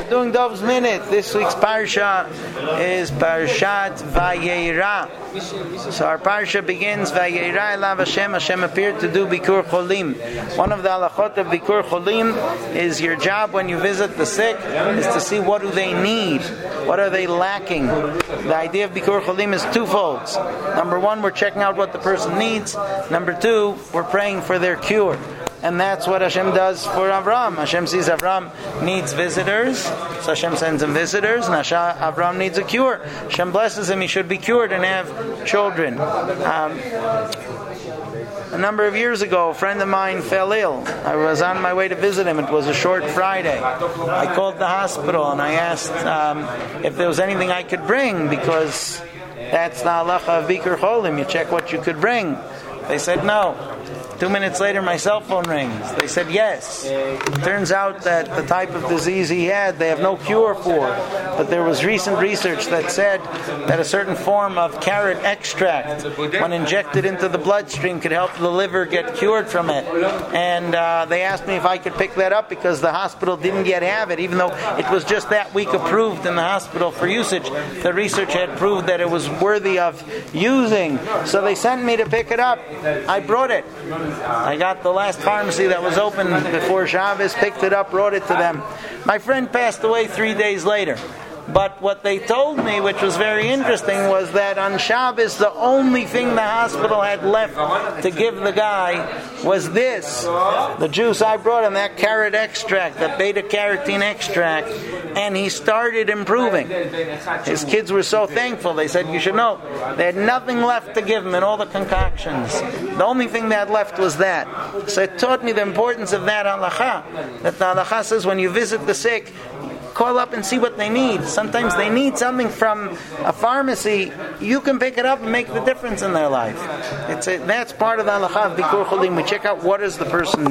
Doing Dov's Minute. This week's parsha is Parshat Vayera. So our parsha begins, Vayera elav Hashem. Hashem appeared to do Bikur Cholim. One of the halachot of Bikur Cholim is your job when you visit the sick is to see what do they need, what are they lacking. The idea of Bikur Cholim is twofold. Number one, we're checking out what the person needs. Number two, we're praying for their cure. And that's what Hashem does for Avram. Hashem sees Avram needs visitors, so Hashem sends him visitors, and Avram needs a cure. Hashem blesses him, he should be cured and have children. A number of years ago, a friend of mine fell ill. I was on my way to visit him. It was a short Friday. I called the hospital and I asked if there was anything I could bring, because that's the halacha of Bikur Cholim. You check what you could bring. They said no. 2 minutes later, my cell phone rings. They said yes. It turns out that the type of disease he had, they have no cure for. But there was recent research that said that a certain form of carrot extract, when injected into the bloodstream, could help the liver get cured from it. And they asked me if I could pick that up because the hospital didn't yet have it, even though it was just that week approved in the hospital for usage. The research had proved that it was worthy of using. So they sent me to pick it up. I brought it. I got the last pharmacy that was open before Shabbos, picked it up, brought it to them. My friend passed away 3 days later. But what they told me, which was very interesting, was that on Shabbos, the only thing the hospital had left to give the guy was this. The juice I brought him, that carrot extract, that beta-carotene extract, and he started improving. His kids were so thankful. They said, you should know, they had nothing left to give him in all the concoctions. The only thing they had left was that. So it taught me the importance of that halacha. That the halacha says when you visit the sick, call up and see what they need. Sometimes they need something from a pharmacy. You can pick it up and make the difference in their life. That's part of the halacha of Bikur Cholim. We check out what does the person